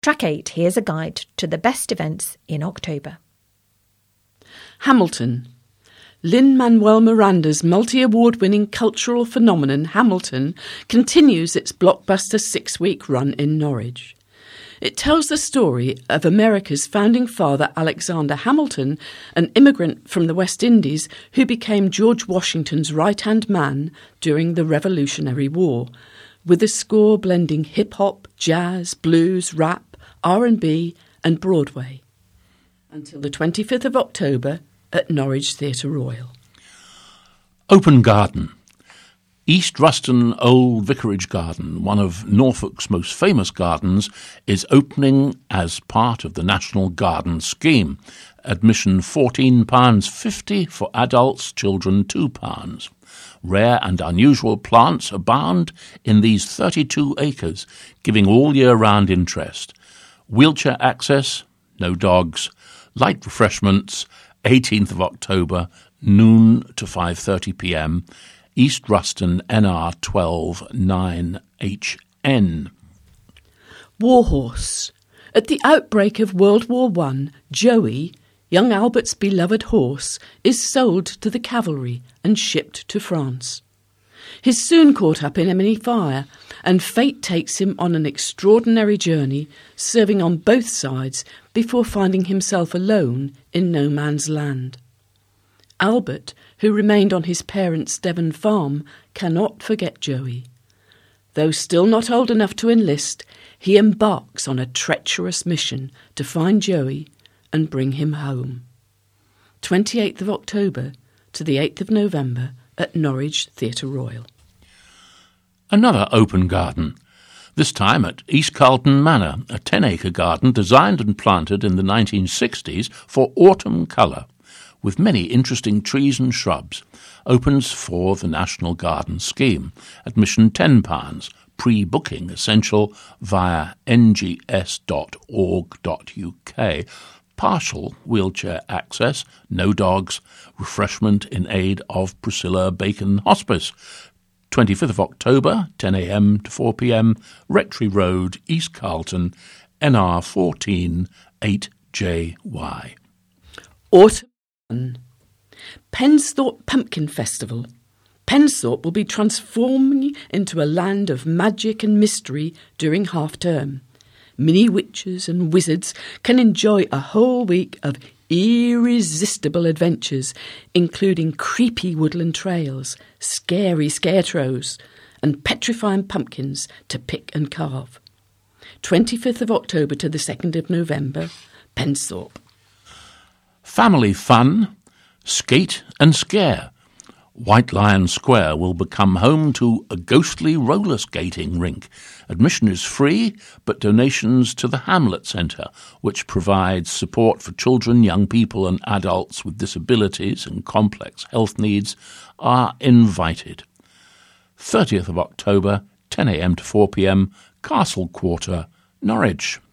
Track 8, here's a guide to the best events in October. Hamilton. Lin-Manuel Miranda's multi-award-winning cultural phenomenon Hamilton continues its blockbuster 6-week run in Norwich. It tells the story of America's founding father Alexander Hamilton, an immigrant from the West Indies who became George Washington's right-hand man during the Revolutionary War, with a score blending hip-hop, jazz, blues, rap, R&B and Broadway. Until the 25th of October at Norwich Theatre Royal. Open Garden. East Ruston Old Vicarage Garden, one of Norfolk's most famous gardens, is opening as part of the National Garden Scheme. Admission £14.50 for adults, children £2. Rare and unusual plants abound in these 32 acres, giving all year-round interest. Wheelchair access, no dogs, light refreshments, 18th of October, noon to 5:30 p.m, East Ruston, NR 12 9HN. Warhorse. At the outbreak of World War I, Joey, young Albert's beloved horse, is sold to the cavalry and shipped to France. He's soon caught up in enemy fire, and fate takes him on an extraordinary journey, serving on both sides before finding himself alone in no man's land. Albert, who remained on his parents' Devon farm, cannot forget Joey. Though still not old enough to enlist, he embarks on a treacherous mission to find Joey and bring him home. 28th of October to the 8th of November at Norwich Theatre Royal. Another open garden, this time at East Carlton Manor, a 10-acre garden designed and planted in the 1960s for autumn colour, with many interesting trees and shrubs, opens for the National Garden Scheme. Admission £10, pre-booking essential via ngs.org.uk. Partial wheelchair access, no dogs, refreshment in aid of Priscilla Bacon Hospice. 25th of October, 10 a.m. to 4 p.m, Rectory Road, East Carlton, NR 14 8JY. Autumn. Pensthorpe Pumpkin Festival. Pensthorpe will be transforming into a land of magic and mystery during half-term. Mini witches and wizards can enjoy a whole week of irresistible adventures, including creepy woodland trails, scary scarecrows, and petrifying pumpkins to pick and carve. 25th of October to the 2nd of November, Pensthorpe. Family fun, skate and scare. White Lion Square will become home to a ghostly roller skating rink. Admission is free, but donations to the Hamlet Centre, which provides support for children, young people and adults with disabilities and complex health needs, are invited. 30th of October, 10 a.m. to 4 p.m, Castle Quarter, Norwich.